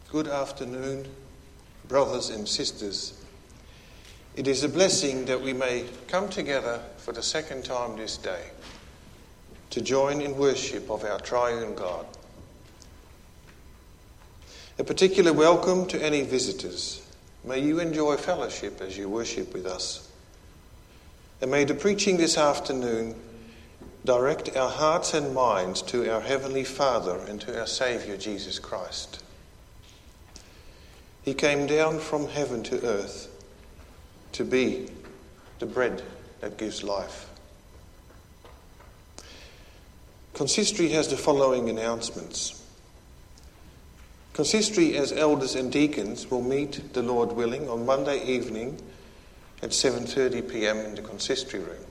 Good afternoon, brothers and sisters. It is a blessing that we may come together for the second time this day to join in worship of our triune God. A particular welcome to any visitors. May you enjoy fellowship as you worship with us. And may the preaching this afternoon direct our hearts and minds to our Heavenly Father and to our Saviour Jesus Christ. He came down from heaven to earth to be the bread that gives life. Consistory has the following announcements. Consistory, as elders and deacons, will meet, the Lord willing, on Monday evening at 7:30 p.m. in the consistory room.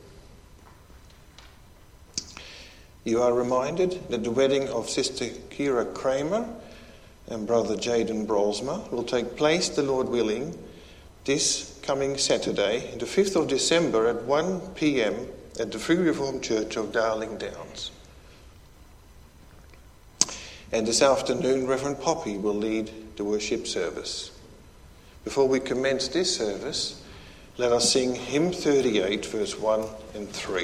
You are reminded that the wedding of Sister Kira Kramer and Brother Jaden Brolsma will take place, the Lord willing, this coming Saturday, the 5th of December at 1 p.m. at the Free Reformed Church of Darling Downs. And this afternoon, Reverend Poppy will lead the worship service. Before we commence this service, let us sing hymn 38, verse 1 and 3.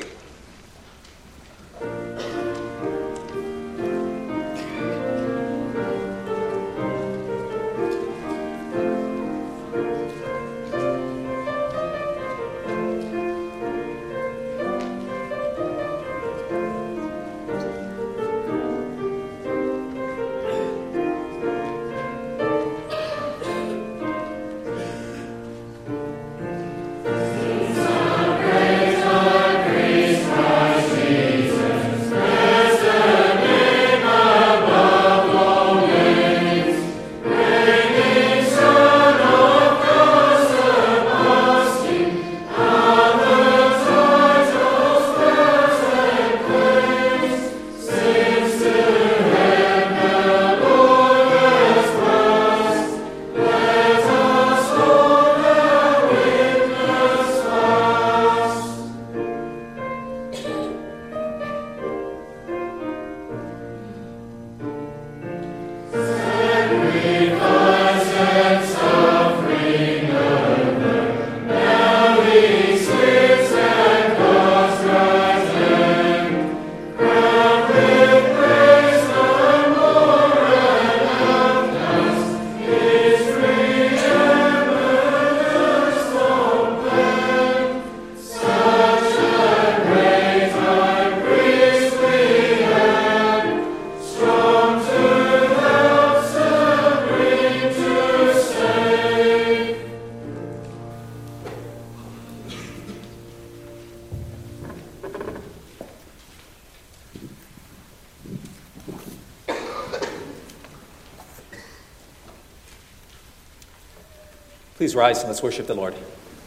Please rise and let's worship the Lord.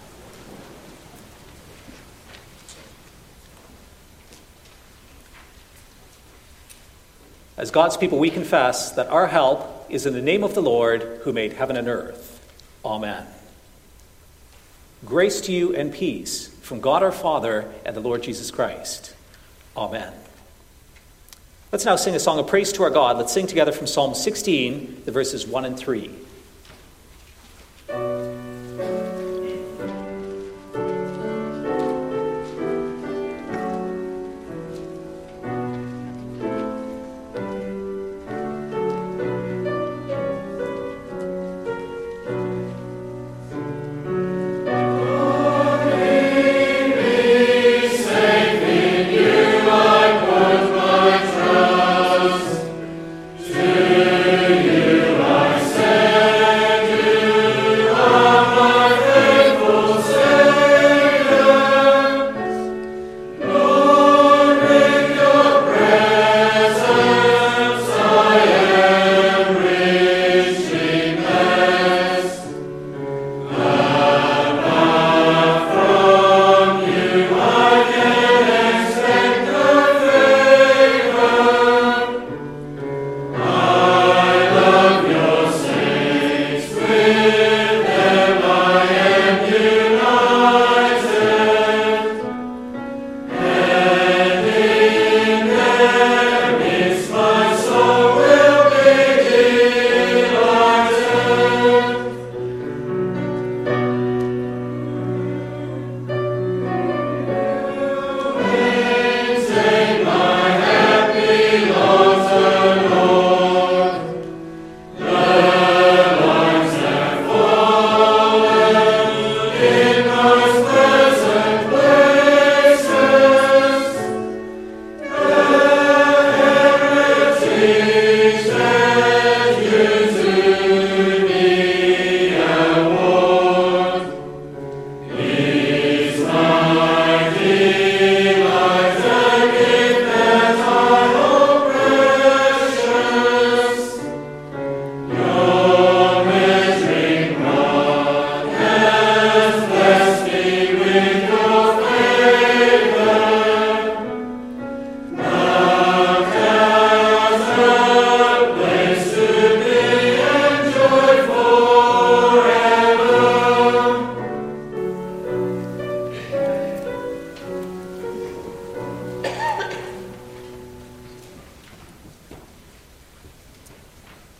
As God's people, we confess that our help is in the name of the Lord who made heaven and earth. Amen. Grace to you and peace from God our Father and the Lord Jesus Christ. Amen. Let's now sing a song of praise to our God. Let's sing together from Psalm 16, the verses 1 and 3. To you I say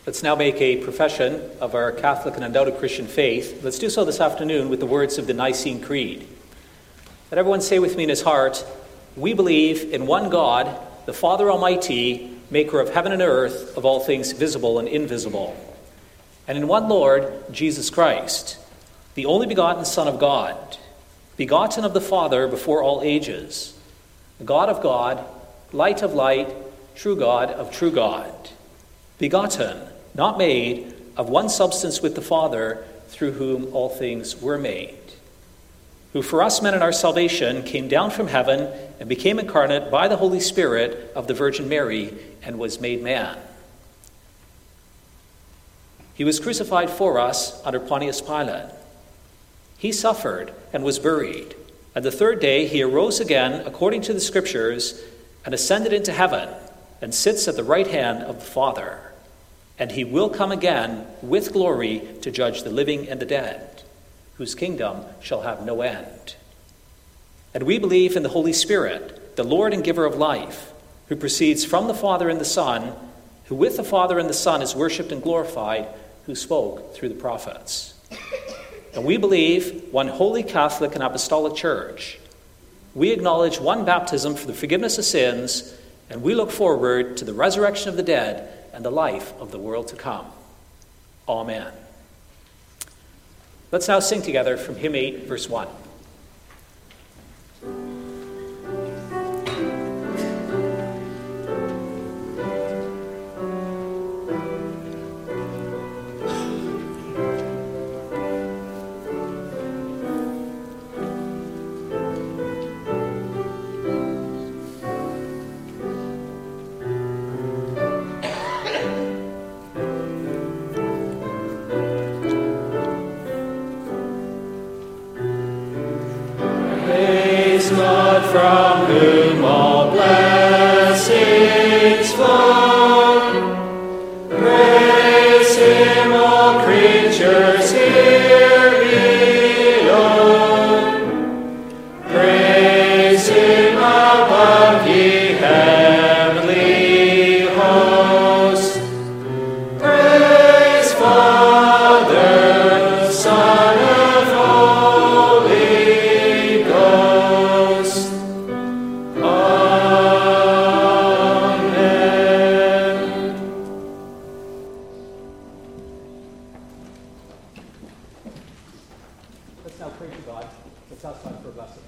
Let's now make a profession of our Catholic and undoubted Christian faith. Let's do so this afternoon with the words of the Nicene Creed. Let everyone say with me in his heart, "We believe in one God, the Father Almighty, maker of heaven and earth, of all things visible and invisible. And in one Lord, Jesus Christ, the only begotten Son of God, begotten of the Father before all ages, God of God, light of light, true God of true God, begotten, not made, of one substance with the Father, through whom all things were made, who for us men in our salvation came down from heaven and became incarnate by the Holy Spirit of the Virgin Mary and was made man. He was crucified for us under Pontius Pilate. He suffered and was buried, and the third day he arose again according to the Scriptures and ascended into heaven and sits at the right hand of the Father. And he will come again with glory to judge the living and the dead, whose kingdom shall have no end. And we believe in the Holy Spirit, the Lord and giver of life, who proceeds from the Father and the Son, who with the Father and the Son is worshipped and glorified, who spoke through the prophets. And we believe one holy Catholic and Apostolic Church. We acknowledge one baptism for the forgiveness of sins, and we look forward to the resurrection of the dead and the life of the world to come. Amen. Let's now sing together from Hymn 8, verse 1. From whom all blessings flow, praise him, all creatures here below. Praise him above, ye heavenly hosts. Praise Father, Son, and Holy Ghost. Let's now pray to God. Let's ask God for a blessing.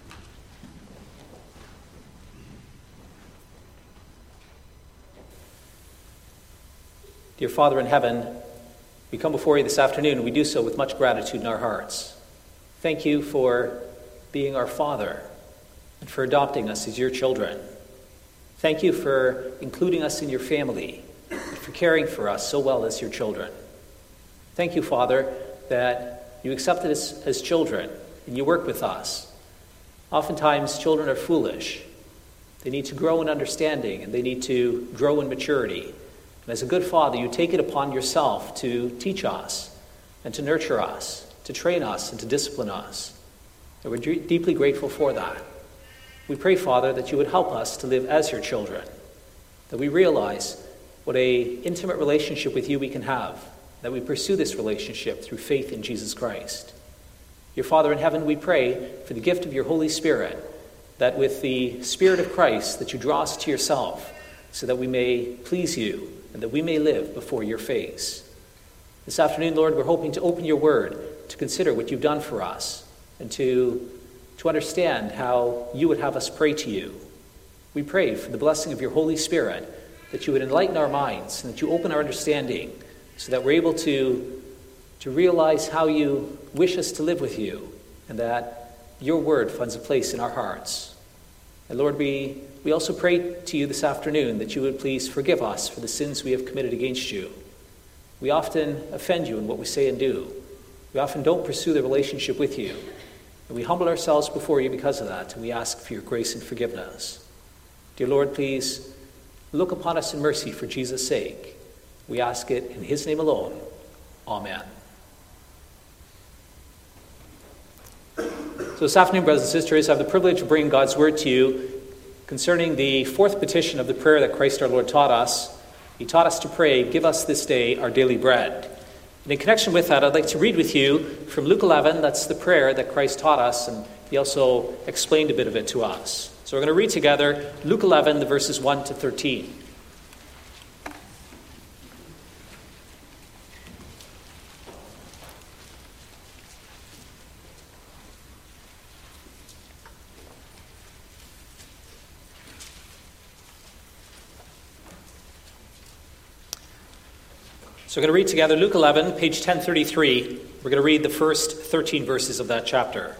Dear Father in heaven, we come before you this afternoon, and we do so with much gratitude in our hearts. Thank you for being our Father and for adopting us as your children. Thank you for including us in your family and for caring for us so well as your children. Thank you, Father, that you accepted us as children and you work with us. Oftentimes, children are foolish. They need to grow in understanding and they need to grow in maturity. And as a good father, you take it upon yourself to teach us and to nurture us, to train us and to discipline us. And we're deeply grateful for that. We pray, Father, that you would help us to live as your children, that we realize what an intimate relationship with you we can have, that we pursue this relationship through faith in Jesus Christ. Your Father in heaven, we pray for the gift of your Holy Spirit, that with the Spirit of Christ, that you draw us to yourself, so that we may please you and that we may live before your face. This afternoon, Lord, we're hoping to open your word, to consider what you've done for us, and to understand how you would have us pray to you. We pray for the blessing of your Holy Spirit, that you would enlighten our minds and that you open our understanding so that we're able to realize how you wish us to live with you and that your word finds a place in our hearts. And Lord, we also pray to you this afternoon that you would please forgive us for the sins we have committed against you. We often offend you in what we say and do. We often don't pursue the relationship with you. And we humble ourselves before you because of that, and we ask for your grace and forgiveness. Dear Lord, please look upon us in mercy for Jesus' sake. We ask it in his name alone. Amen. So this afternoon, brothers and sisters, I have the privilege of bringing God's word to you concerning the fourth petition of the prayer that Christ our Lord taught us, He taught us to pray, "Give us this day our daily bread." And in connection with that, I'd like to read with you from Luke 11. That's the prayer that Christ taught us, and he also explained a bit of it to us. So we're going to read together Luke 11, the verses 1 to 13. So we're going to read together Luke 11, page 1033. We're going to read the first 13 verses of that chapter.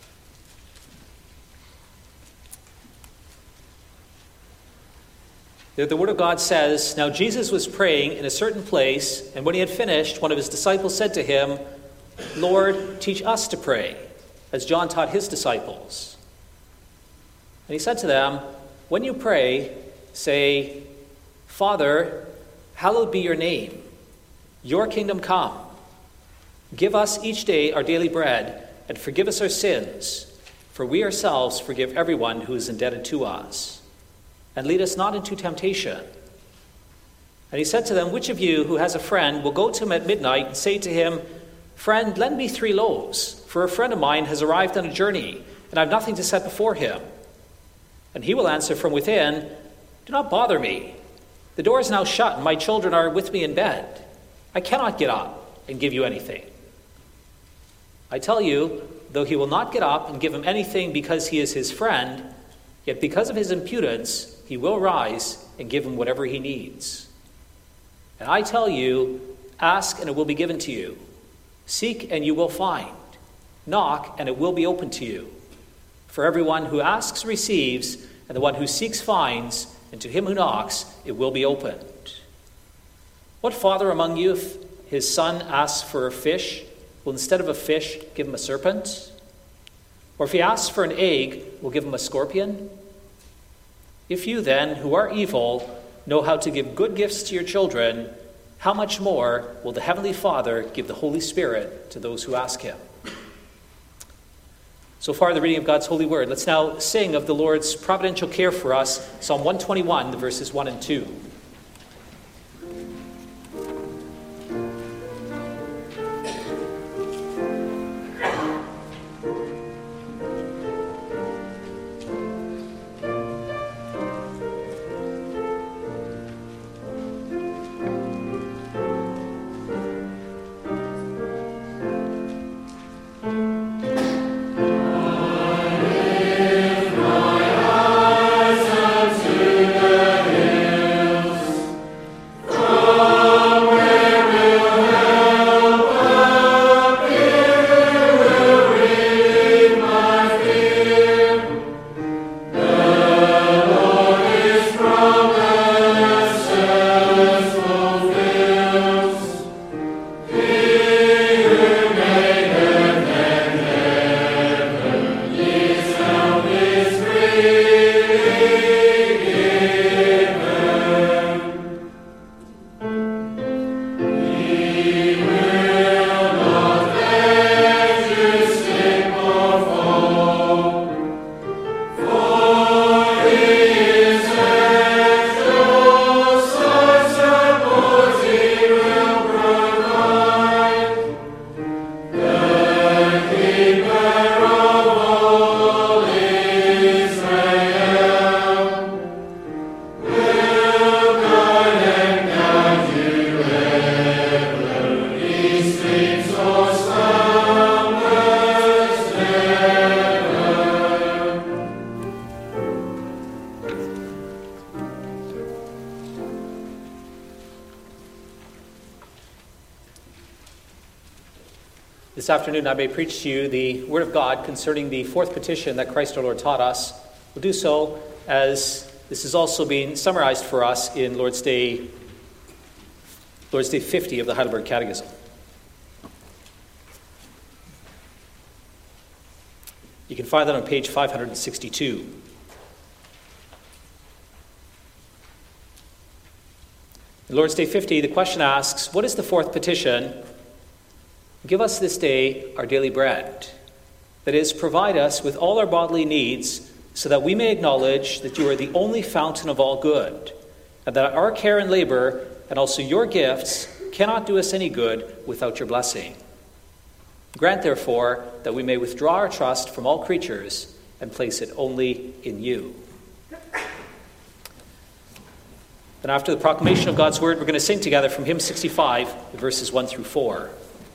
The Word of God says, "Now Jesus was praying in a certain place, and when he had finished, one of his disciples said to him, 'Lord, teach us to pray, as John taught his disciples.' And he said to them, 'When you pray, say, Father, hallowed be your name. Your kingdom come. Give us each day our daily bread, and forgive us our sins, for we ourselves forgive everyone who is indebted to us. And lead us not into temptation.' And he said to them, 'Which of you who has a friend will go to him at midnight and say to him, Friend, lend me 3 loaves, for a friend of mine has arrived on a journey, and I have nothing to set before him? And he will answer from within, Do not bother me. The door is now shut, and my children are with me in bed. I cannot get up and give you anything. I tell you, though he will not get up and give him anything because he is his friend, yet because of his impudence, he will rise and give him whatever he needs. And I tell you, ask and it will be given to you. Seek and you will find. Knock and it will be opened to you. For everyone who asks receives, and the one who seeks finds, and to him who knocks it will be opened. What father among you, if his son asks for a fish, will instead of a fish give him a serpent? Or if he asks for an egg, will give him a scorpion? If you then, who are evil, know how to give good gifts to your children, how much more will the Heavenly Father give the Holy Spirit to those who ask him?" So far, the reading of God's holy word. Let's now sing of the Lord's providential care for us, Psalm 121, the verses 1 and 2. This afternoon I may preach to you the Word of God concerning the fourth petition that Christ our Lord taught us. We'll do so as this is also being summarized for us in Lord's Day 50 of the Heidelberg Catechism. You can find that on page 562. In Lord's Day 50, the question asks, what is the fourth petition? Give us this day our daily bread. That is, provide us with all our bodily needs so that we may acknowledge that you are the only fountain of all good, and that our care and labor and also your gifts cannot do us any good without your blessing. Grant, therefore, that we may withdraw our trust from all creatures and place it only in you. Then after the proclamation of God's word, we're going to sing together from hymn 65, verses 1 through 4.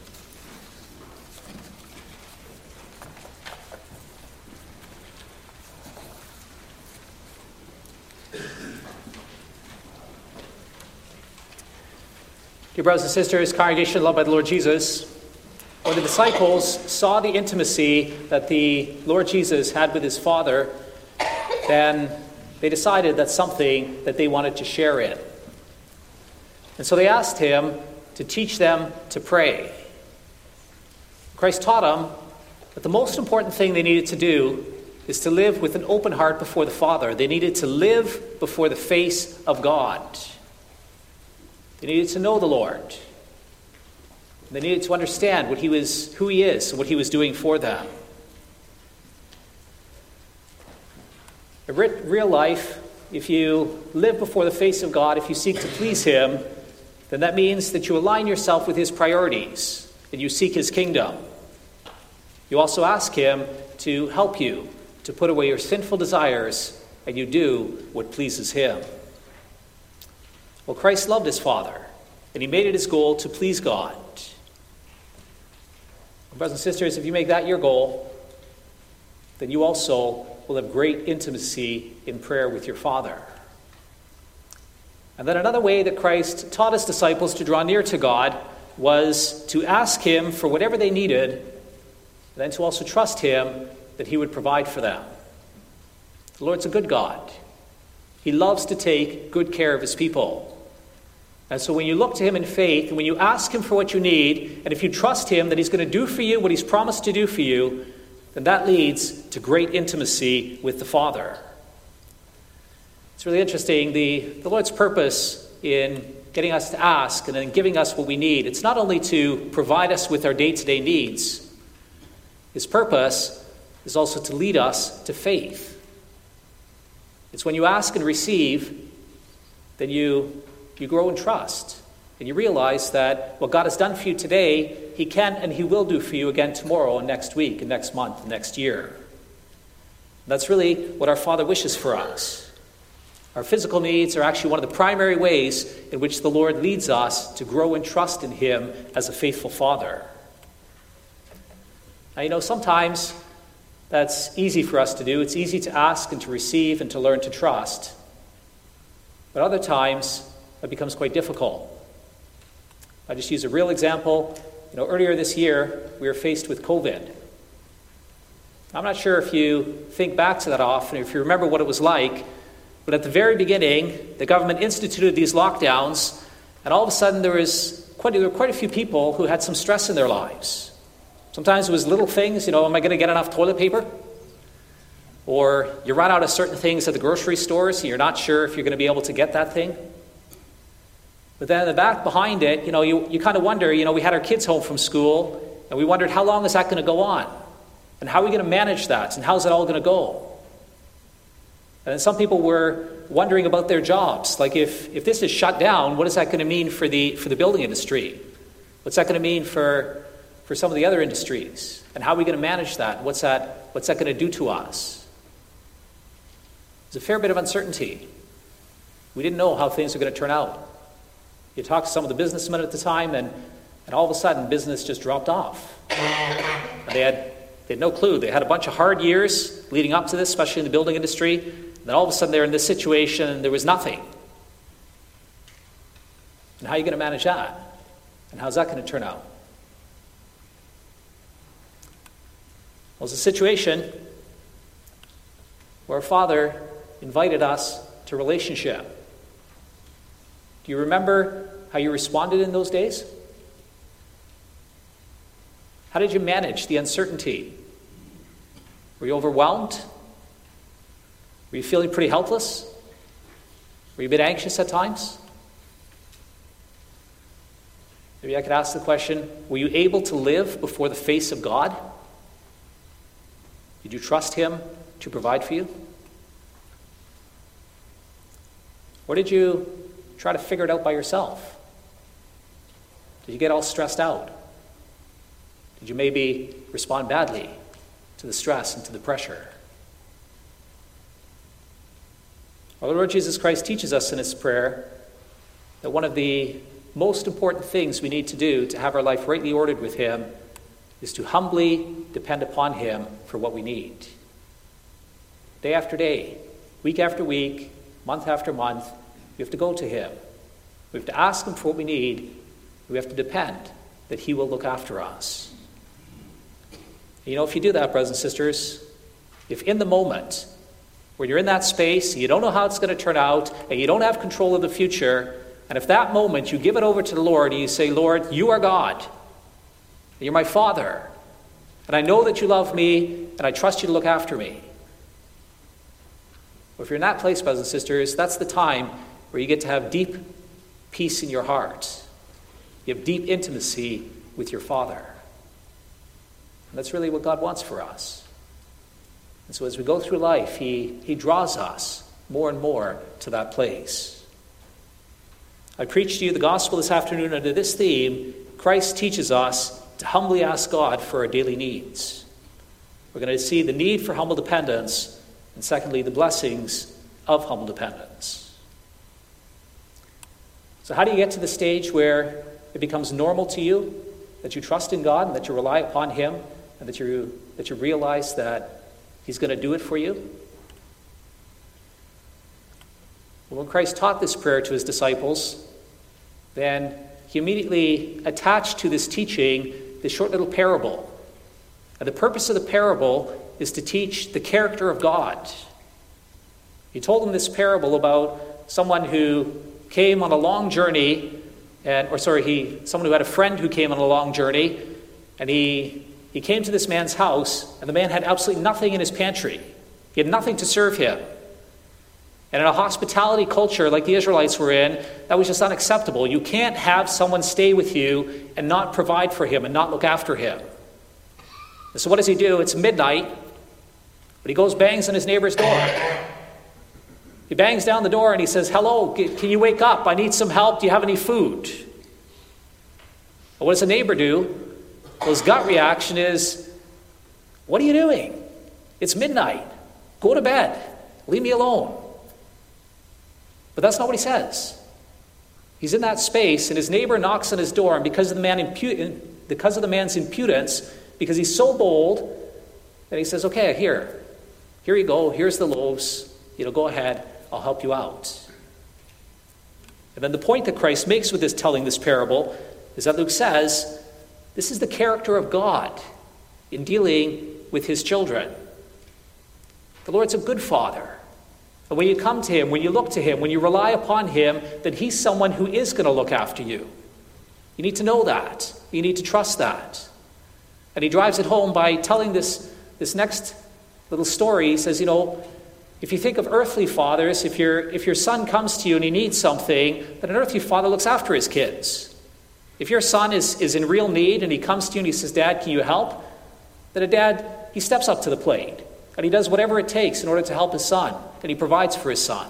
Dear brothers and sisters, congregation loved by the Lord Jesus, when the disciples saw the intimacy that the Lord Jesus had with his Father, then they decided that's something that they wanted to share in. And so they asked him to teach them to pray. Christ taught them that the most important thing they needed to do is to live with an open heart before the Father. They needed to live before the face of God. They needed to know the Lord. They needed to understand who he is, and what he was doing for them. In real life, if you live before the face of God, if you seek to please him, then that means that you align yourself with his priorities and you seek his kingdom. You also ask him to help you to put away your sinful desires, and you do what pleases him. Well, Christ loved his Father, and he made it his goal to please God. Brothers and sisters, if you make that your goal, then you also will have great intimacy in prayer with your Father. And then another way that Christ taught his disciples to draw near to God was to ask him for whatever they needed, and then to also trust him that he would provide for them. The Lord's a good God. He loves to take good care of his people. And so when you look to him in faith, and when you ask him for what you need, and if you trust him that he's going to do for you what he's promised to do for you, then that leads to great intimacy with the Father. It's really interesting. The Lord's purpose in getting us to ask and then giving us what we need, it's not only to provide us with our day-to-day needs. His purpose is also to lead us to faith. It's when you ask and receive, then you grow in trust. And you realize that what God has done for you today, he can and he will do for you again tomorrow and next week and next month and next year. And that's really what our Father wishes for us. Our physical needs are actually one of the primary ways in which the Lord leads us to grow in trust in him as a faithful Father. Now, sometimes that's easy for us to do. It's easy to ask and to receive and to learn to trust. But other times, it becomes quite difficult. I just use a real example. Earlier this year, we were faced with COVID. I'm not sure if you think back to that often, if you remember what it was like, but at the very beginning, the government instituted these lockdowns, and all of a sudden there were quite a few people who had some stress in their lives. Sometimes it was little things, am I going to get enough toilet paper? Or you run out of certain things at the grocery stores, and you're not sure if you're going to be able to get that thing. But then in the back behind it, you kind of wonder, we had our kids home from school, and we wondered, how long is that going to go on? And how are we going to manage that? And how's it all going to go? And then some people were wondering about their jobs. Like if this is shut down, what is that going to mean for the building industry? What's that going to mean for some of the other industries? And how are we going to manage that? What's that going to do to us? There's a fair bit of uncertainty. We didn't know how things were going to turn out. You talk to some of the businessmen at the time, and all of a sudden, business just dropped off. And they had no clue. They had a bunch of hard years leading up to this, especially in the building industry. And then all of a sudden, they're in this situation, and there was nothing. And how are you going to manage that? And how's that going to turn out? Well, it's a situation where our Father invited us to relationship. Do you remember how you responded in those days? How did you manage the uncertainty? Were you overwhelmed? Were you feeling pretty helpless? Were you a bit anxious at times? Maybe I could ask the question, were you able to live before the face of God? Did you trust him to provide for you? Or did you try to figure it out by yourself? Did you get all stressed out? Did you maybe respond badly to the stress and to the pressure? Our Lord Jesus Christ teaches us in his prayer that one of the most important things we need to do to have our life rightly ordered with him is to humbly depend upon him for what we need. Day after day, week after week, month after month, we have to go to him. We have to ask him for what we need. We have to depend that he will look after us. And if you do that, brothers and sisters, if in the moment where you're in that space, and you don't know how it's going to turn out, and you don't have control of the future, and if that moment you give it over to the Lord and you say, Lord, you are God, and you're my Father, and I know that you love me, and I trust you to look after me. Well, if you're in that place, brothers and sisters, that's the time where you get to have deep peace in your heart. You have deep intimacy with your Father. And that's really what God wants for us. And so as we go through life, he draws us more and more to that place. I preached to you the gospel this afternoon under this theme. Christ teaches us to humbly ask God for our daily needs. We're going to see the need for humble dependence, and secondly, the blessings of humble dependence. So how do you get to the stage where it becomes normal to you that you trust in God and that you rely upon him and that you realize that he's going to do it for you? Well, when Christ taught this prayer to his disciples, then he immediately attached to this teaching this short little parable. And the purpose of the parable is to teach the character of God. He told them this parable about someone who came on a long journey, someone who had a friend who came on a long journey, and he came to this man's house, and the man had absolutely nothing in his pantry. He had nothing to serve him. And in a hospitality culture like the Israelites were in, that was just unacceptable. You can't have someone stay with you and not provide for him and not look after him. And so what does he do? It's midnight, but he goes, bangs on his neighbor's door. He bangs down the door and he says, hello, can you wake up? I need some help. Do you have any food? Well, what does the neighbor do? Well, his gut reaction is, what are you doing? It's midnight. Go to bed. Leave me alone. But that's not what he says. He's in that space, and his neighbor knocks on his door, and because of the man's impudence, because he's so bold, that he says, okay, here you go. Here's the loaves. Go ahead. I'll help you out. And then the point that Christ makes with telling this parable is that Luke says, this is the character of God in dealing with his children. The Lord's a good Father. And when you come to him, when you look to him, when you rely upon him, then he's someone who is going to look after you. You need to know that. You need to trust that. And he drives it home by telling this next little story. He says, if you think of earthly fathers, if your son comes to you and he needs something, then an earthly father looks after his kids. If your son is in real need and he comes to you and he says, Dad, can you help? Then a dad, he steps up to the plate. And he does whatever it takes in order to help his son. And he provides for his son.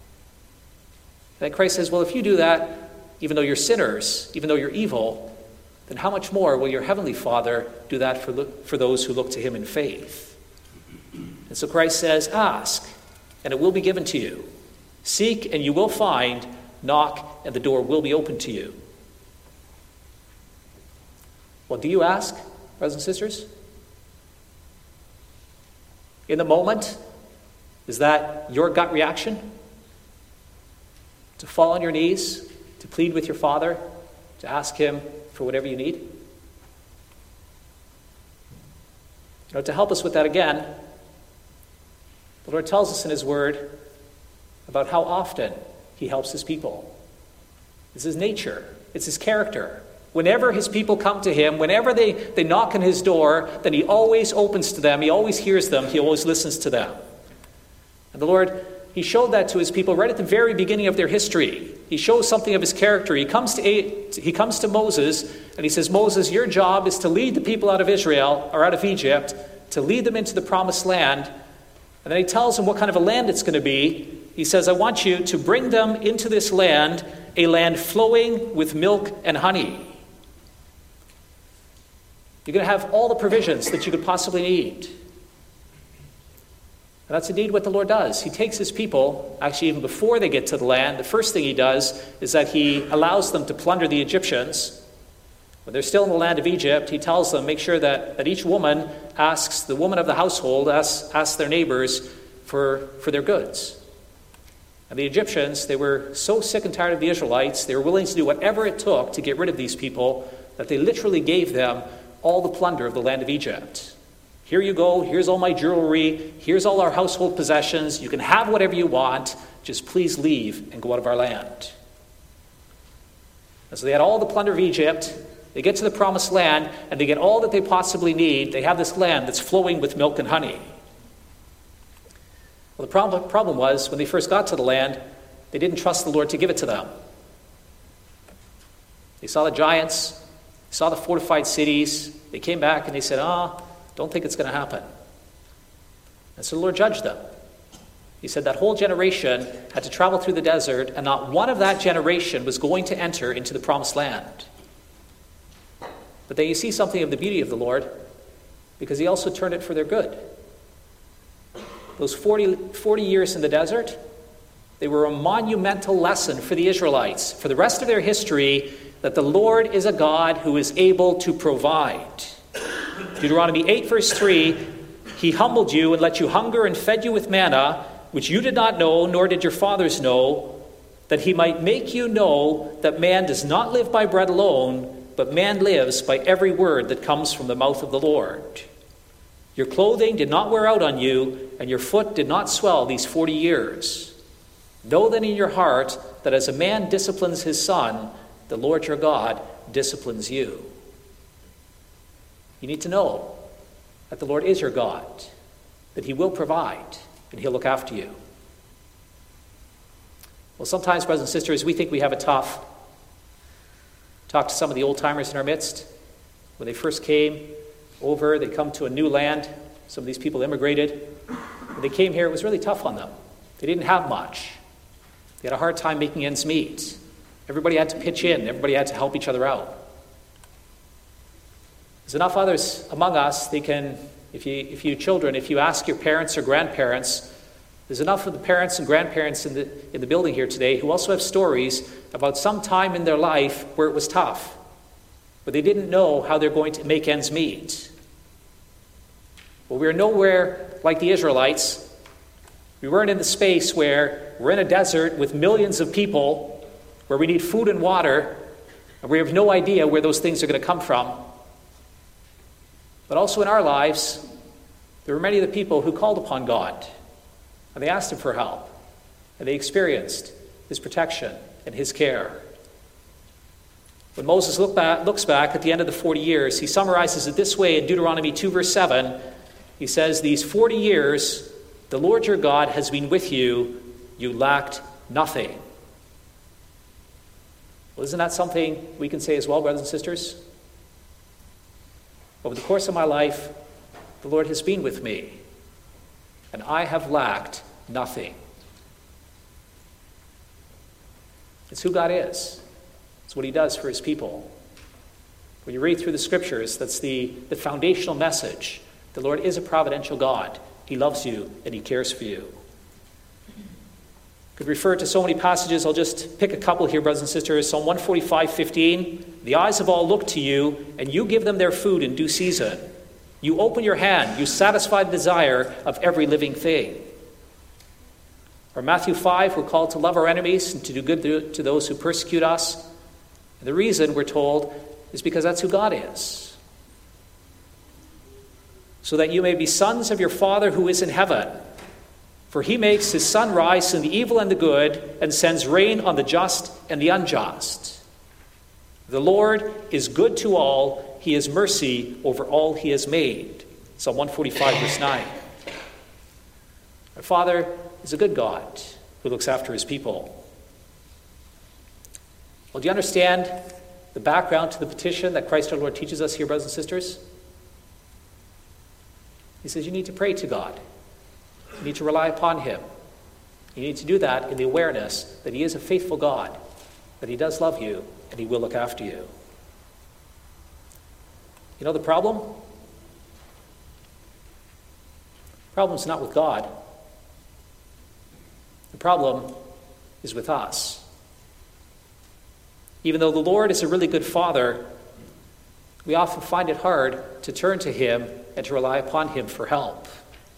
And Christ says, well, if you do that, even though you're sinners, even though you're evil, then how much more will your heavenly Father do that for those who look to him in faith? And so Christ says, ask, and it will be given to you. Seek, and you will find. Knock, and the door will be opened to you. Well, do you ask, brothers and sisters? In the moment, is that your gut reaction? To fall on your knees, to plead with your Father, to ask him for whatever you need? To help us with that again, the Lord tells us in his word about how often he helps his people. It's his nature. It's his character. Whenever his people come to him, whenever they knock on his door, then he always opens to them. He always hears them. He always listens to them. And the Lord, he showed that to his people right at the very beginning of their history. He shows something of his character. He comes to Moses, and he says, Moses, your job is to lead the people out of Israel, or out of Egypt, to lead them into the promised land. And then he tells them what kind of a land it's going to be. He says, I want you to bring them into this land, a land flowing with milk and honey. You're going to have all the provisions that you could possibly need. And that's indeed what the Lord does. He takes his people, actually even before they get to the land, the first thing he does is that he allows them to plunder the Egyptians. When they're still in the land of Egypt, he tells them, make sure that each woman asks, the woman of the household asks their neighbors for their goods. And the Egyptians, they were so sick and tired of the Israelites, they were willing to do whatever it took to get rid of these people, that they literally gave them all the plunder of the land of Egypt. Here you go, here's all my jewelry, here's all our household possessions, you can have whatever you want, just please leave and go out of our land. And so they had all the plunder of Egypt, they get to the promised land, and they get all that they possibly need. They have this land that's flowing with milk and honey. Well, the problem was, when they first got to the land, they didn't trust the Lord to give it to them. They saw the giants, saw the fortified cities, they came back and they said, don't think it's going to happen. And so the Lord judged them. He said that whole generation had to travel through the desert, and not one of that generation was going to enter into the promised land. But then you see something of the beauty of the Lord, because he also turned it for their good. Those 40 years in the desert, they were a monumental lesson for the Israelites, for the rest of their history, that the Lord is a God who is able to provide. Deuteronomy 8 verse 3, he humbled you and let you hunger and fed you with manna, which you did not know, nor did your fathers know, that he might make you know that man does not live by bread alone, but man lives by every word that comes from the mouth of the Lord. Your clothing did not wear out on you, and your foot did not swell these 40 years. Know then in your heart that as a man disciplines his son, the Lord your God disciplines you. You need to know that the Lord is your God, that he will provide, and he'll look after you. Well, sometimes, brothers and sisters, we think we have it tough. Talk to some of the old-timers in our midst. When they first came over, they come to a new land. Some of these people immigrated. When they came here, it was really tough on them. They didn't have much. They had a hard time making ends meet. Everybody had to pitch in. Everybody had to help each other out. There's enough others among us, they can, if you children, if you ask your parents or grandparents, there's enough of the parents and grandparents in the building here today who also have stories about some time in their life where it was tough, where they didn't know how they're going to make ends meet. Well, we're nowhere like the Israelites. We weren't in the space where we're in a desert with millions of people, where we need food and water, and we have no idea where those things are going to come from. But also in our lives, there were many of the people who called upon God, and they asked him for help, and they experienced his protection and his care. When Moses looks back at the end of the 40 years, he summarizes it this way in Deuteronomy 2 verse 7. He says, these 40 years, the Lord your God has been with you, you lacked nothing. Well, isn't that something we can say as well, brothers and sisters? Over the course of my life, the Lord has been with me, and I have lacked nothing. It's who God is. It's what he does for his people. When you read through the scriptures, that's the foundational message. The Lord is a providential God. He loves you and he cares for you. Could refer to so many passages. I'll just pick a couple here, brothers and sisters. Psalm 145:15. The eyes of all look to you, and you give them their food in due season. You open your hand, you satisfy the desire of every living thing. Or Matthew 5, we're called to love our enemies and to do good to those who persecute us. And the reason, we're told, is because that's who God is. So that you may be sons of your Father who is in heaven. For he makes his sun rise on the evil and the good, and sends rain on the just and the unjust. The Lord is good to all. He has mercy over all he has made. Psalm 145, verse 9. Our Father is a good God who looks after his people. Well, do you understand the background to the petition that Christ our Lord teaches us here, brothers and sisters? He says you need to pray to God. You need to rely upon him. You need to do that in the awareness that he is a faithful God, that he does love you, and he will look after you. You know the problem? The problem's not with God. The problem is with us. Even though the Lord is a really good Father, we often find it hard to turn to him and to rely upon him for help.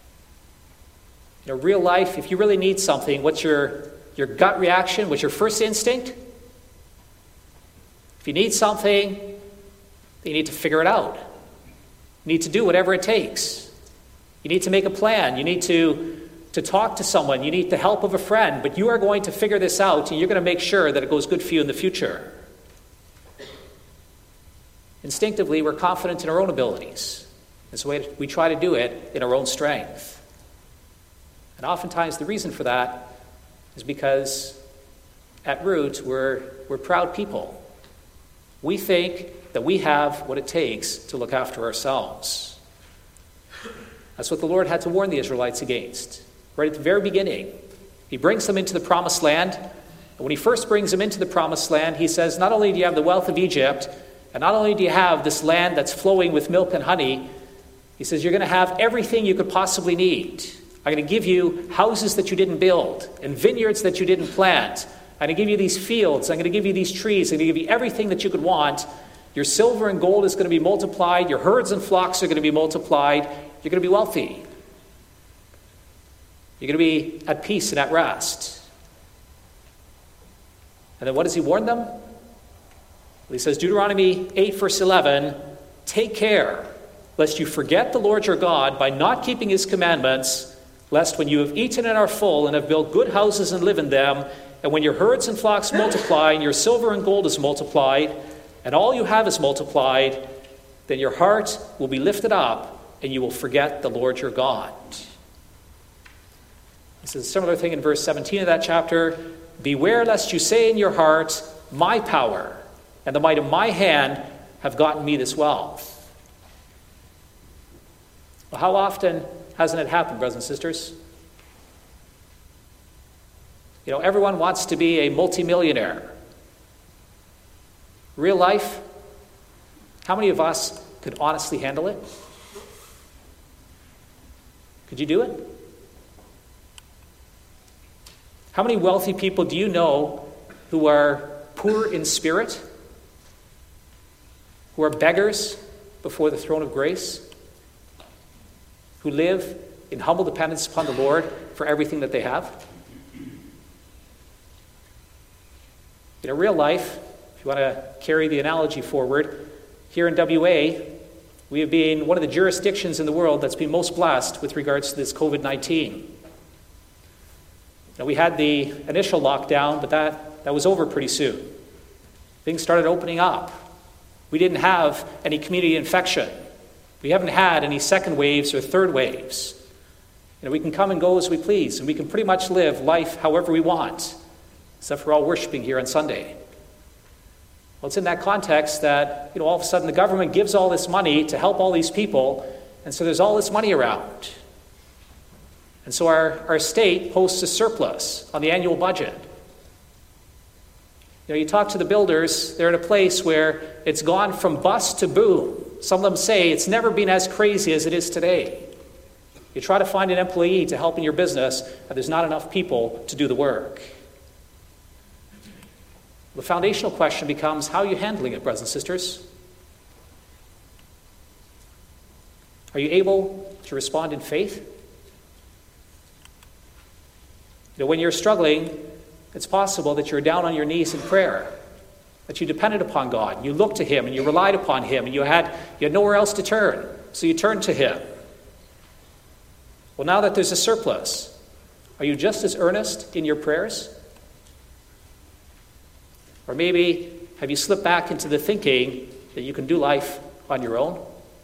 In real life, if you really need something, what's your gut reaction? What's your first instinct? If you need something, then you need to figure it out. You need to do whatever it takes. You need to make a plan. You need to talk to someone. You need the help of a friend. But you are going to figure this out, and you're going to make sure that it goes good for you in the future. Instinctively, we're confident in our own abilities. And so we try to do it in our own strength. And oftentimes the reason for that is because at root we're proud people. We think that we have what it takes to look after ourselves. That's what the Lord had to warn the Israelites against. Right at the very beginning, he brings them into the promised land. And when he first brings them into the promised land, he says, not only do you have the wealth of Egypt, and not only do you have this land that's flowing with milk and honey, he says, you're going to have everything you could possibly need. I'm going to give you houses that you didn't build and vineyards that you didn't plant. I'm going to give you these fields. I'm going to give you these trees. I'm going to give you everything that you could want. Your silver and gold is going to be multiplied. Your herds and flocks are going to be multiplied. You're going to be wealthy. You're going to be at peace and at rest. And then what does he warn them? Well, he says, Deuteronomy 8, verse 11, take care lest you forget the Lord your God by not keeping his commandments, lest when you have eaten and are full and have built good houses and live in them, and when your herds and flocks multiply and your silver and gold is multiplied, and all you have is multiplied, then your heart will be lifted up and you will forget the Lord your God. This is a similar thing in verse 17 of that chapter. Beware lest you say in your heart, my power and the might of my hand have gotten me this wealth. Well, how often hasn't it happened, brothers and sisters? You know, everyone wants to be a multimillionaire. Real life, how many of us could honestly handle it? Could you do it? How many wealthy people do you know who are poor in spirit? Who are beggars before the throne of grace? Who live in humble dependence upon the Lord for everything that they have? In real life, if you want to carry the analogy forward, here in WA, we have been one of the jurisdictions in the world that's been most blessed with regards to this COVID-19. Now, we had the initial lockdown, but that was over pretty soon. Things started opening up. We didn't have any community infection. We haven't had any second waves or third waves. You know, we can come and go as we please, and we can pretty much live life however we want, except for all worshiping here on Sunday. Well, it's in that context that, all of a sudden the government gives all this money to help all these people, and so there's all this money around. And so our state posts a surplus on the annual budget. You talk to the builders, they're in a place where it's gone from bust to boom. Some of them say it's never been as crazy as it is today. You try to find an employee to help in your business, and there's not enough people to do the work. The foundational question becomes, how are you handling it, brothers and sisters? Are you able to respond in faith? When you're struggling, it's possible that you're down on your knees in prayer, that you depended upon God, you looked to him and you relied upon him, and you had nowhere else to turn, so you turned to him. Well, now that there's a surplus, are you just as earnest in your prayers? Or maybe have you slipped back into the thinking that you can do life on your own?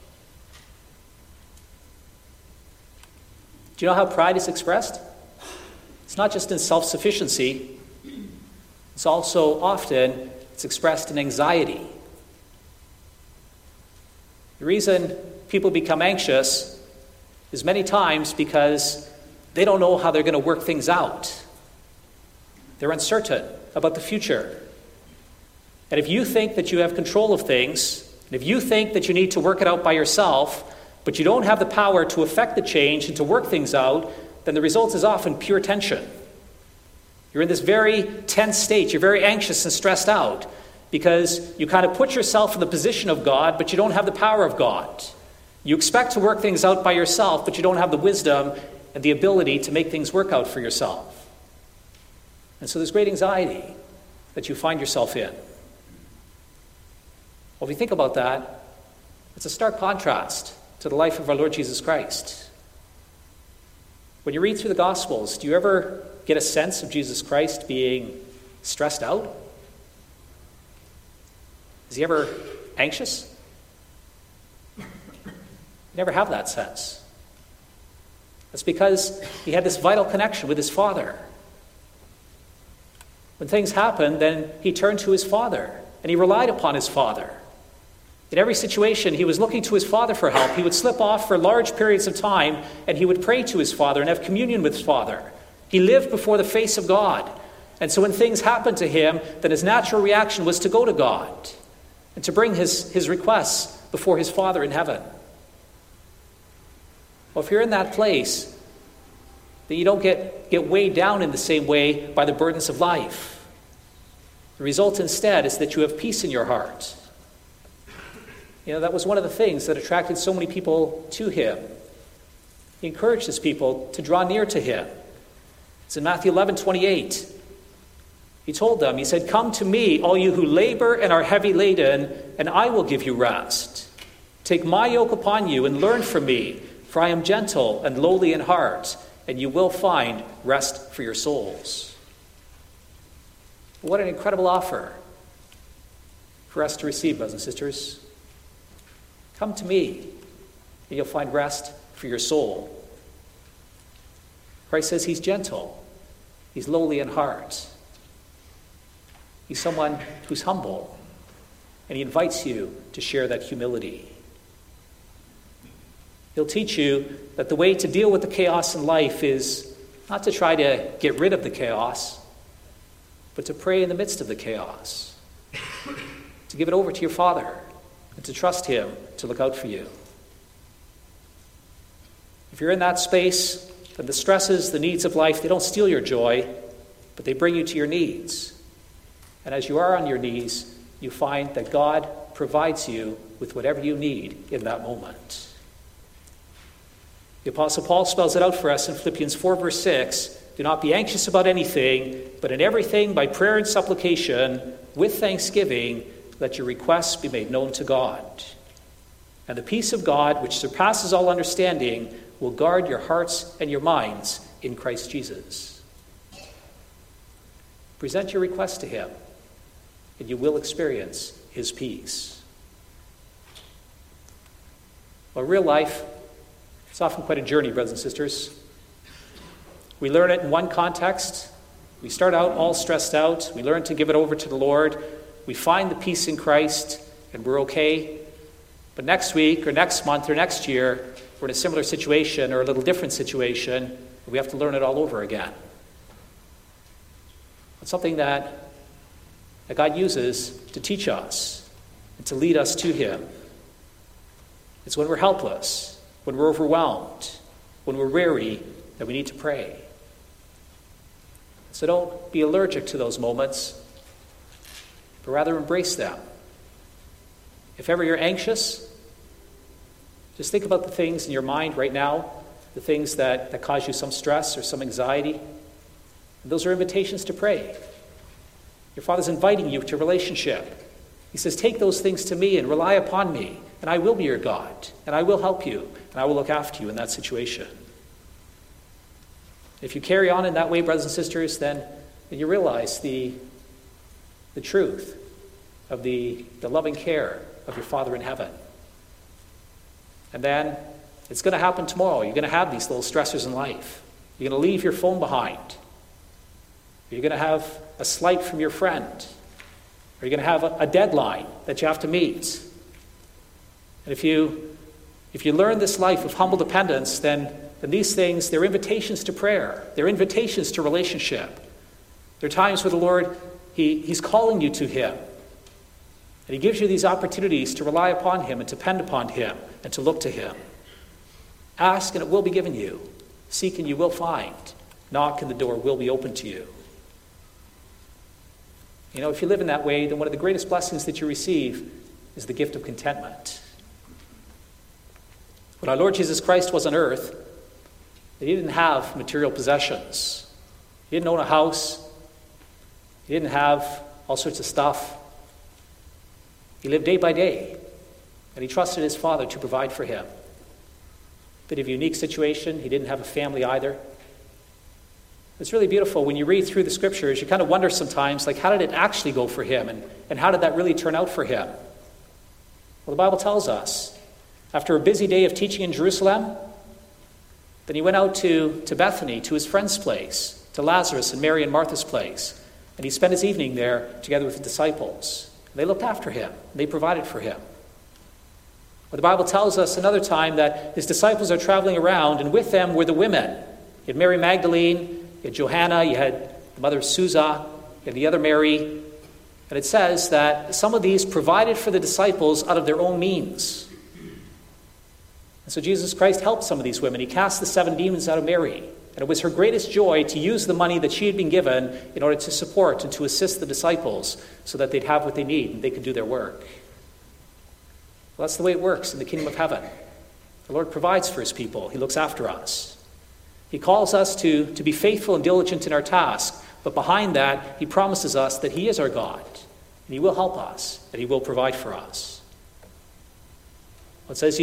Do you know how pride is expressed? It's not just in self-sufficiency. It's also often expressed in anxiety. The reason people become anxious is many times because they don't know how they're going to work things out. They're uncertain about the future. And if you think that you have control of things, and if you think that you need to work it out by yourself, but you don't have the power to affect the change and to work things out, then the result is often pure tension. You're in this very tense state. You're very anxious and stressed out because you kind of put yourself in the position of God, but you don't have the power of God. You expect to work things out by yourself, but you don't have the wisdom and the ability to make things work out for yourself. And so there's great anxiety that you find yourself in. Well, if you think about that, it's a stark contrast to the life of our Lord Jesus Christ. When you read through the Gospels, do you ever get a sense of Jesus Christ being stressed out? Is he ever anxious? You never have that sense. That's because he had this vital connection with his Father. When things happened, then he turned to his Father, and he relied upon his Father. In every situation, he was looking to his Father for help. He would slip off for large periods of time, and he would pray to his Father and have communion with his Father. He lived before the face of God. And so when things happened to him, then his natural reaction was to go to God and to bring his requests before his Father in heaven. Well, if you're in that place, then you don't get weighed down in the same way by the burdens of life. The result instead is that you have peace in your heart. You know, that was one of the things that attracted so many people to him. He encouraged his people to draw near to him. It's in Matthew 11:28. He told them, he said, "Come to me, all you who labor and are heavy laden, and I will give you rest. Take my yoke upon you and learn from me, for I am gentle and lowly in heart, and you will find rest for your souls." What an incredible offer for us to receive, brothers and sisters. Come to me, and you'll find rest for your soul. Christ says he's gentle. He's lowly in heart. He's someone who's humble, and he invites you to share that humility. He'll teach you that the way to deal with the chaos in life is not to try to get rid of the chaos, but to pray in the midst of the chaos, to give it over to your Father, and to trust him to look out for you. If you're in that space, then the stresses, the needs of life, they don't steal your joy, but they bring you to your knees. And as you are on your knees, you find that God provides you with whatever you need in that moment. The Apostle Paul spells it out for us in Philippians 4, verse 6. "Do not be anxious about anything, but in everything by prayer and supplication, with thanksgiving, let your requests be made known to God. And the peace of God, which surpasses all understanding, will guard your hearts and your minds in Christ Jesus." Present your request to him, and you will experience his peace. Well, real life, it's often quite a journey, brothers and sisters. We learn it in one context. We start out all stressed out. We learn to give it over to the Lord. We find the peace in Christ, and we're okay. But next week or next month or next year, we're in a similar situation or a little different situation, and we have to learn it all over again. It's something that God uses to teach us and to lead us to him. It's when we're helpless, when we're overwhelmed, when we're weary, that we need to pray. So don't be allergic to those moments, but rather embrace them. If ever you're anxious, just think about the things in your mind right now, the things that cause you some stress or some anxiety. And those are invitations to pray. Your Father's inviting you to relationship. He says, take those things to me and rely upon me, and I will be your God, and I will help you, and I will look after you in that situation. If you carry on in that way, brothers and sisters, then you realize the truth of the loving care of your Father in heaven. And then it's going to happen tomorrow. You're going to have these little stressors in life. You're going to leave your phone behind. You're going to have a slight from your friend. Or you're going to have a deadline that you have to meet. And if you learn this life of humble dependence, then these things, they're invitations to prayer. They're invitations to relationship. There are times where the Lord, He's calling you to Him. And He gives you these opportunities to rely upon Him and to depend upon Him and to look to Him. Ask and it will be given you. Seek and you will find. Knock and the door will be opened to you. You know, if you live in that way, then one of the greatest blessings that you receive is the gift of contentment. When our Lord Jesus Christ was on earth, He didn't have material possessions. He didn't own a house. He didn't have all sorts of stuff. He lived day by day, and He trusted His Father to provide for Him. Bit of a unique situation. He didn't have a family either. It's really beautiful. When you read through the scriptures, you kind of wonder sometimes, like, how did it actually go for him? And how did that really turn out for him? Well, the Bible tells us, after a busy day of teaching in Jerusalem, then he went out to Bethany, to his friend's place, to Lazarus and Mary and Martha's place. And he spent his evening there together with the disciples. They looked after him. They provided for him. But the Bible tells us another time that his disciples are traveling around, and with them were the women. You had Mary Magdalene, you had Johanna, you had the mother of Susa, you had the other Mary. And it says that some of these provided for the disciples out of their own means. And so Jesus Christ helped some of these women. He cast the 7 demons out of Mary. And it was her greatest joy to use the money that she had been given in order to support and to assist the disciples so that they'd have what they need and they could do their work. Well, that's the way it works in the kingdom of heaven. The Lord provides for his people. He looks after us. He calls us to be faithful and diligent in our task, but behind that, he promises us that he is our God, and he will help us, and he will provide for us. Well, it says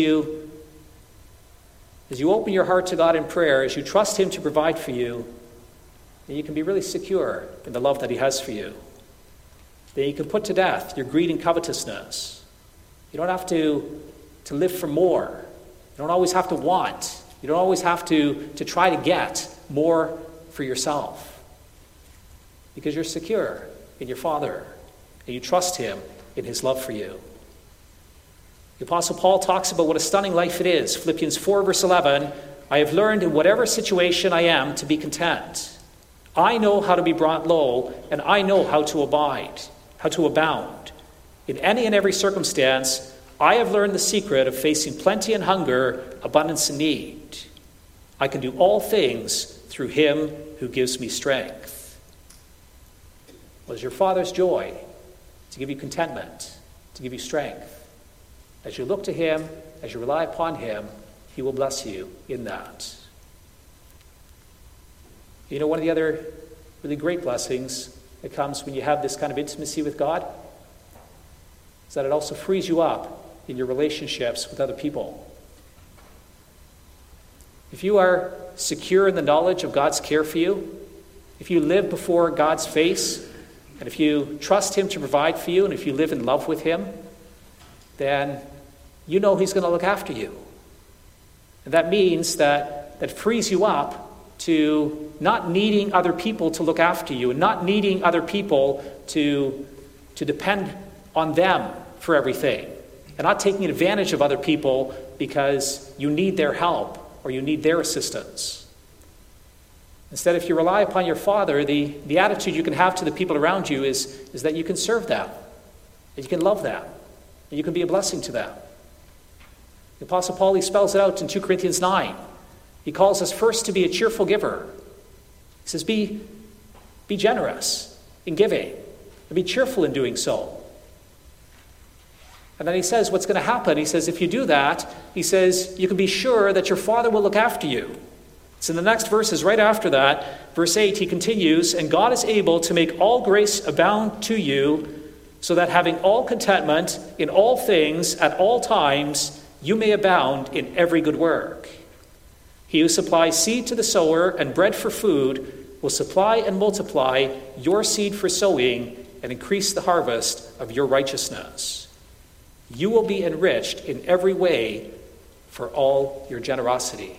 as you open your heart to God in prayer, as you trust him to provide for you, then you can be really secure in the love that he has for you. Then you can put to death your greed and covetousness. You don't have to live for more. You don't always have to want. You don't always have to try to get more for yourself. Because you're secure in your Father, and you trust him in his love for you. The Apostle Paul talks about what a stunning life it is. Philippians 4, verse 11, I have learned in whatever situation I am to be content. I know how to be brought low, and I know how to abide, how to abound. In any and every circumstance, I have learned the secret of facing plenty and hunger, abundance and need. I can do all things through him who gives me strength. Well, it's your Father's joy to give you contentment, to give you strength. As you look to him, as you rely upon him, he will bless you in that. You know, one of the other really great blessings that comes when you have this kind of intimacy with God is that it also frees you up in your relationships with other people. If you are secure in the knowledge of God's care for you, if you live before God's face, and if you trust him to provide for you, and if you live in love with him, then you know he's going to look after you. And that means that frees you up to not needing other people to look after you, and not needing other people to depend on them for everything, and not taking advantage of other people because you need their help or you need their assistance. Instead, if you rely upon your Father, the attitude you can have to the people around you is that you can serve them, and you can love them, and you can be a blessing to them. The Apostle Paul, he spells it out in 2 Corinthians 9. He calls us first to be a cheerful giver. He says, be generous in giving, and be cheerful in doing so. And then he says what's going to happen. He says, if you do that, he says, you can be sure that your Father will look after you. So in the next verses right after that, verse 8, he continues, and God is able to make all grace abound to you, so that having all contentment in all things at all times, you may abound in every good work. He who supplies seed to the sower and bread for food will supply and multiply your seed for sowing and increase the harvest of your righteousness. You will be enriched in every way for all your generosity.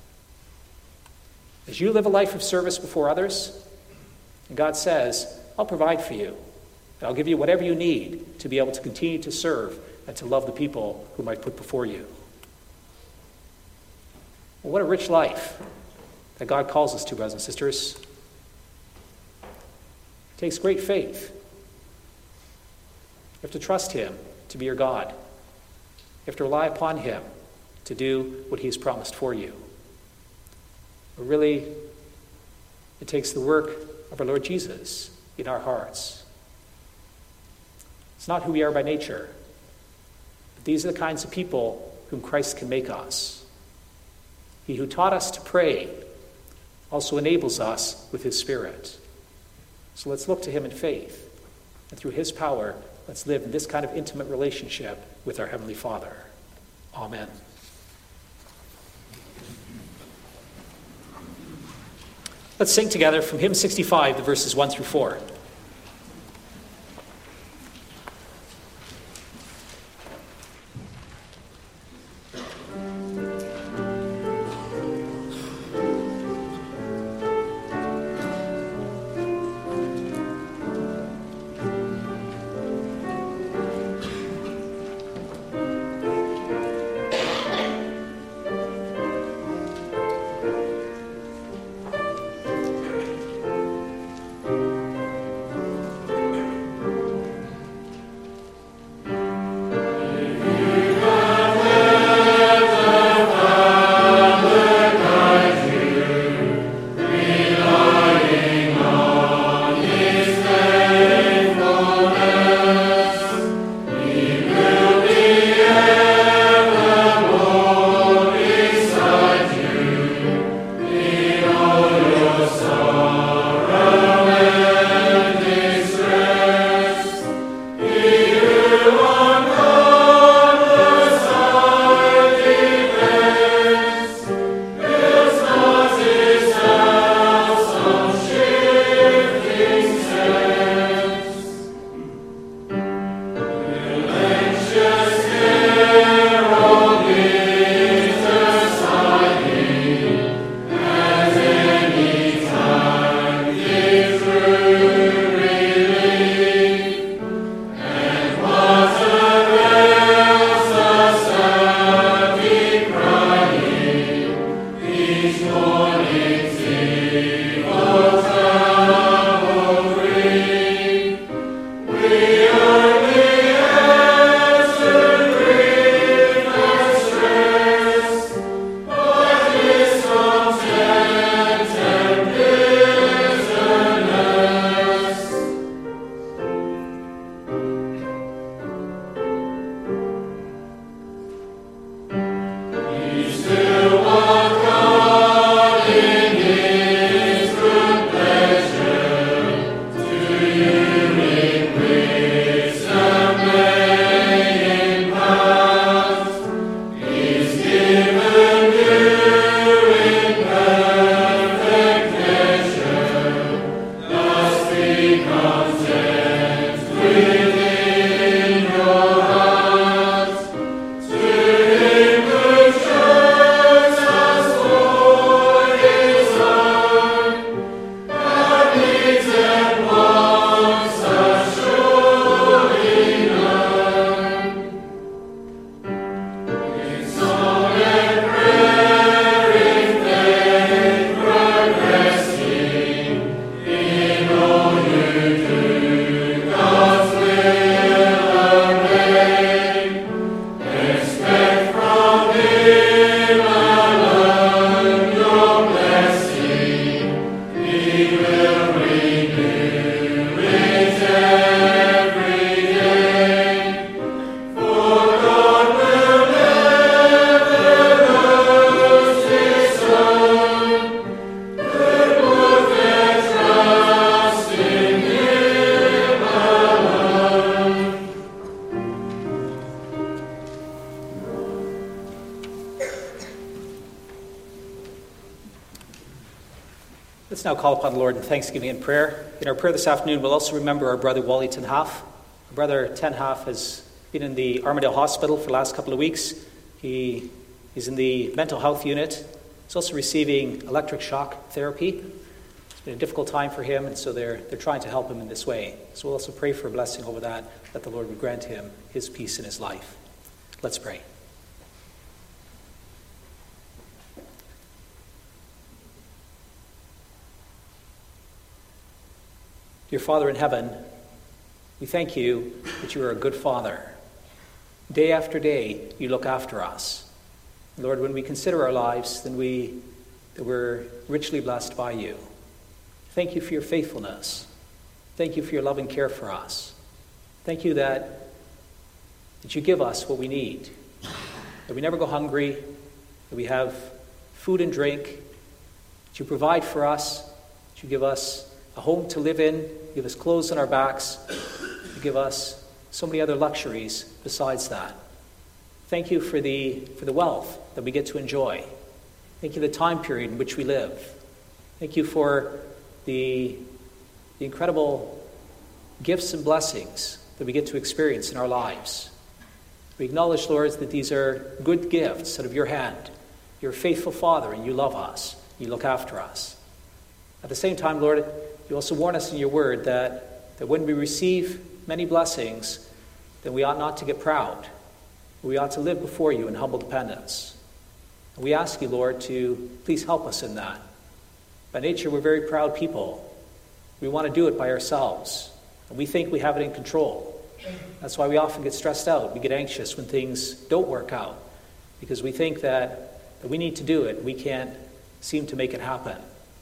As you live a life of service before others, and God says, I'll provide for you. And I'll give you whatever you need to be able to continue to serve and to love the people whom I put before you. Well, what a rich life that God calls us to, brothers and sisters. takes great faith. You have to trust him to be your God. You have to rely upon him to do what he has promised for you. But really, it takes the work of our Lord Jesus in our hearts. It's not who we are by nature, but these are the kinds of people whom Christ can make us. He who taught us to pray also enables us with his Spirit. So let's look to him in faith, and through his power, let's live in this kind of intimate relationship with our Heavenly Father. Amen. Let's sing together from hymn 65, the verses 1 through 4. Let's now call upon the Lord in thanksgiving and prayer. In our prayer this afternoon, we'll also remember our brother Wally Tenhoff. Our brother Tenhoff has been in the Armadale Hospital for the last couple of weeks. He is in the mental health unit. He's also receiving electric shock therapy. It's been a difficult time for him, and so they're trying to help him in this way. So we'll also pray for a blessing over that the Lord would grant him his peace in his life. Let's pray. Dear Father in heaven, we thank you that you are a good Father. Day after day, you look after us. Lord, when we consider our lives, then that we're richly blessed by you. Thank you for your faithfulness. Thank you for your loving care for us. Thank you that you give us what we need, that we never go hungry, that we have food and drink, that you provide for us, that you give us a home to live in, you give us clothes on our backs, you give us so many other luxuries besides that. Thank you for the wealth that we get to enjoy. Thank you for the time period in which we live. Thank you for the incredible gifts and blessings that we get to experience in our lives. We acknowledge, Lord, that these are good gifts out of your hand. You're a faithful Father, and you love us. You look after us. At the same time, Lord, you also warn us in your word that when we receive many blessings, then we ought not to get proud. We ought to live before you in humble dependence. And we ask you, Lord, to please help us in that. By nature, we're very proud people. We want to do it by ourselves. And we think we have it in control. That's why we often get stressed out. We get anxious when things don't work out. Because we think that we need to do it. We can't seem to make it happen.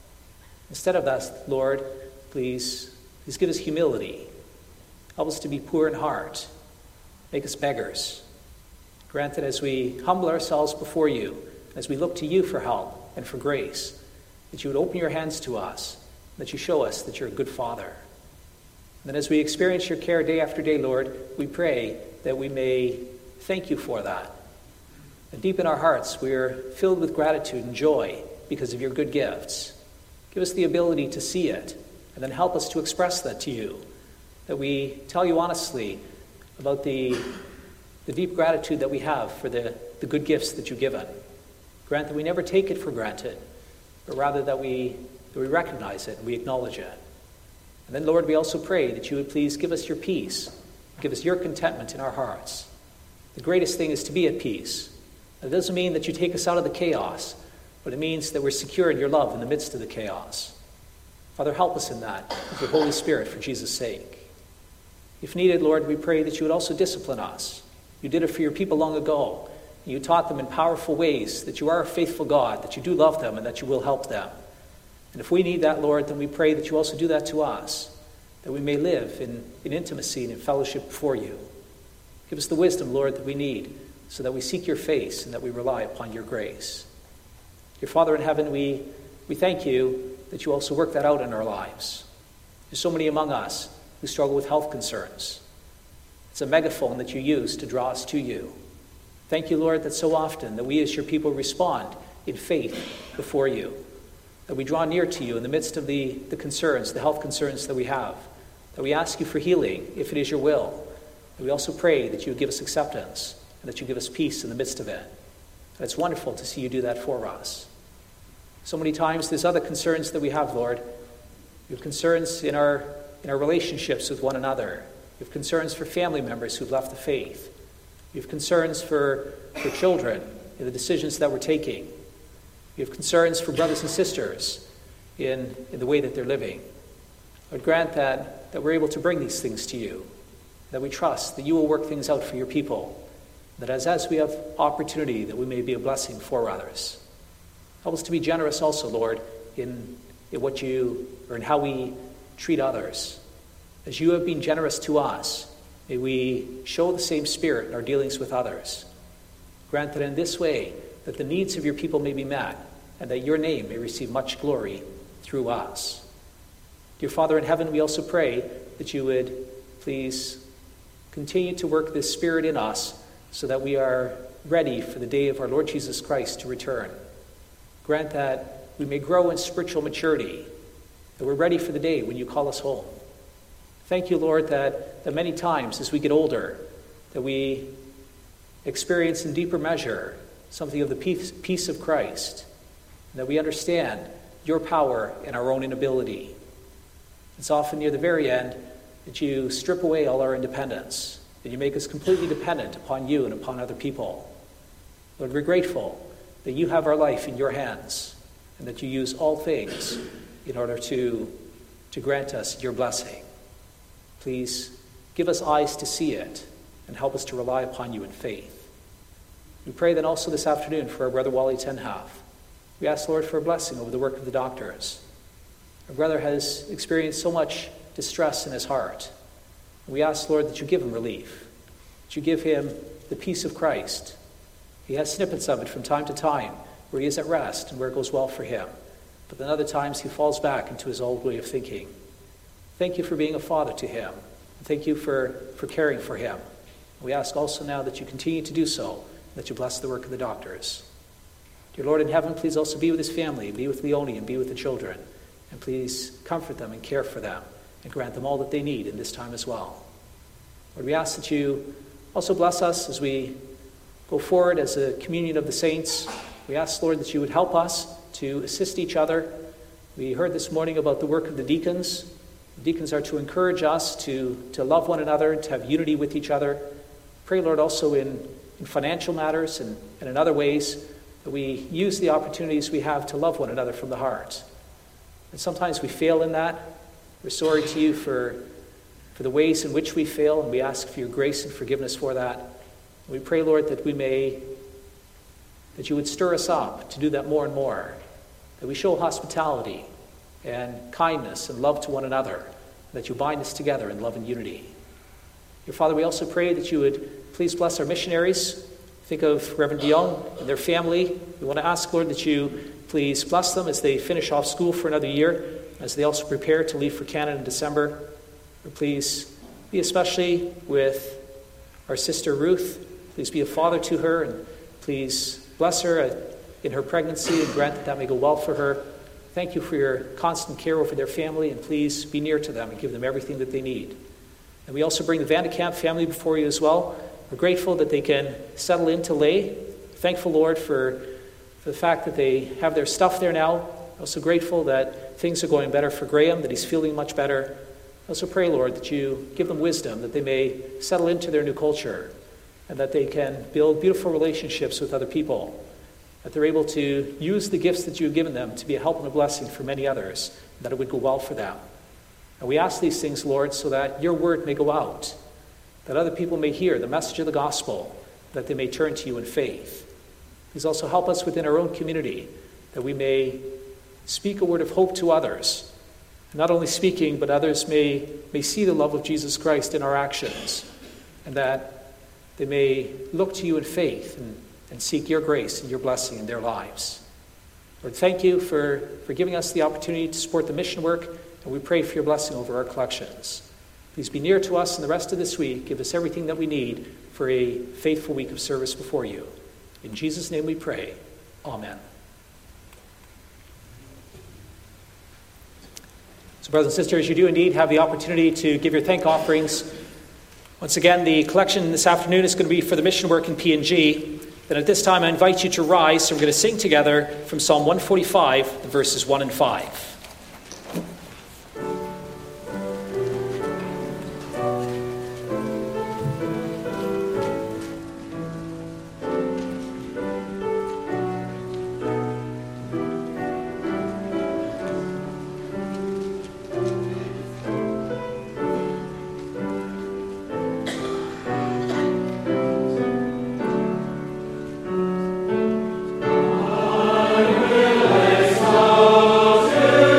Instead of that, Lord, please give us humility. Help us to be poor in heart. Make us beggars. Grant that as we humble ourselves before you, as we look to you for help and for grace, that you would open your hands to us, that you show us that you're a good Father. And then as we experience your care day after day, Lord, we pray that we may thank you for that. And deep in our hearts, we are filled with gratitude and joy because of your good gifts. Give us the ability to see it, and then help us to express that to you, that we tell you honestly about the deep gratitude that we have for the good gifts that you've given. Grant that we never take it for granted, but rather that we recognize it and we acknowledge it. And then, Lord, we also pray that you would please give us your peace, give us your contentment in our hearts. The greatest thing is to be at peace. That doesn't mean that you take us out of the chaos, but it means that we're secure in your love in the midst of the chaos. Father, help us in that with your Holy Spirit for Jesus' sake. If needed, Lord, we pray that you would also discipline us. You did it for your people long ago. You taught them in powerful ways that you are a faithful God, that you do love them, and that you will help them. And if we need that, Lord, then we pray that you also do that to us, that we may live in intimacy and in fellowship before you. Give us the wisdom, Lord, that we need so that we seek your face and that we rely upon your grace. Dear Father in heaven, we thank you that you also work that out in our lives. There's so many among us who struggle with health concerns. It's a megaphone that you use to draw us to you. Thank you, Lord, that so often that we as your people respond in faith before you, that we draw near to you in the midst of the concerns, the health concerns that we have, that we ask you for healing if it is your will. And we also pray that you would give us acceptance and that you give us peace in the midst of it. And it's wonderful to see you do that for us. So many times there's other concerns that we have, Lord. We have concerns in our relationships with one another. We have concerns for family members who've left the faith. We have concerns for children in the decisions that we're taking. We have concerns for brothers and sisters in the way that they're living. Lord, grant that we're able to bring these things to you, that we trust that you will work things out for your people, that as we have opportunity, that we may be a blessing for others. Help us to be generous also, Lord, in what you, or in how we treat others. As you have been generous to us, may we show the same spirit in our dealings with others. Grant that in this way, that the needs of your people may be met, and that your name may receive much glory through us. Dear Father in heaven, we also pray that you would please continue to work this Spirit in us so that we are ready for the day of our Lord Jesus Christ to return. Grant that we may grow in spiritual maturity, that we're ready for the day when you call us home. Thank you, Lord, that many times as we get older, that we experience in deeper measure something of the peace of Christ, and that we understand your power and our own inability. It's often near the very end that you strip away all our independence, that you make us completely dependent upon you and upon other people. Lord, we're grateful that you have our life in your hands, and that you use all things in order to to grant us your blessing. Please give us eyes to see it and help us to rely upon you in faith. We pray then also this afternoon for our brother Wally Tenhoff. We ask, Lord, for a blessing over the work of the doctors. Our brother has experienced so much distress in his heart. We ask, Lord, that you give him relief, that you give him the peace of Christ. He has snippets of it from time to time where he is at rest and where it goes well for him. But then other times he falls back into his old way of thinking. Thank you for being a father to him. Thank you for caring for him. We ask also now that you continue to do so, that you bless the work of the doctors. Dear Lord in heaven, please also be with his family, be with Leonie, and be with the children. And please comfort them and care for them and grant them all that they need in this time as well. Lord, we ask that you also bless us as we go forward as a communion of the saints. We ask, Lord, that you would help us to assist each other. We heard this morning about the work of the deacons. The deacons are to encourage us to love one another, to have unity with each other. Pray, Lord, also in financial matters and in other ways that we use the opportunities we have to love one another from the heart. And sometimes we fail in that. We're sorry to you for the ways in which we fail, and we ask for your grace and forgiveness for that. We pray, Lord, that you would stir us up to do that more and more, that we show hospitality and kindness and love to one another, that you bind us together in love and unity. Dear Father, we also pray that you would please bless our missionaries. Think of Reverend DeYoung and their family. We want to ask, Lord, that you please bless them as they finish off school for another year, as they also prepare to leave for Canada in December. Please be especially with our sister Ruth. Please be a father to her, and please bless her in her pregnancy and grant that may go well for her. Thank you for your constant care over their family, and please be near to them and give them everything that they need. And we also bring the Vandekamp family before you as well. We're grateful that they can settle into Lay. Thankful, Lord, for the fact that they have their stuff there now. Also grateful that things are going better for Graham, that he's feeling much better. Also pray, Lord, that you give them wisdom, that they may settle into their new culture, and that they can build beautiful relationships with other people, that they're able to use the gifts that you've given them to be a help and a blessing for many others, and that it would go well for them. And we ask these things, Lord, so that your word may go out, that other people may hear the message of the gospel, that they may turn to you in faith. Please also help us within our own community, that we may speak a word of hope to others. Not only speaking, but others may see the love of Jesus Christ in our actions, and that they may look to you in faith and seek your grace and your blessing in their lives. Lord, thank you for giving us the opportunity to support the mission work, and we pray for your blessing over our collections. Please be near to us in the rest of this week. Give us everything that we need for a faithful week of service before you. In Jesus' name we pray. Amen. So, brothers and sisters, you do indeed have the opportunity to give your thank offerings. Once again, the collection this afternoon is going to be for the mission work in PNG. Then at this time, I invite you to rise. So we're going to sing together from Psalm 145, the verses 1 and 5. I will exalt you.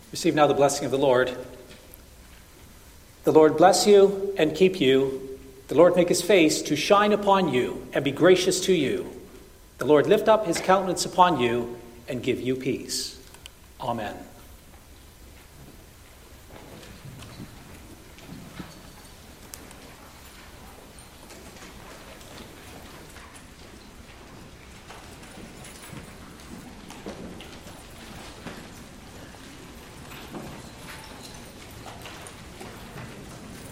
Receive now the blessing of the Lord. The Lord bless you and keep you. The Lord make his face to shine upon you and be gracious to you. The Lord lift up his countenance upon you and give you peace. Amen.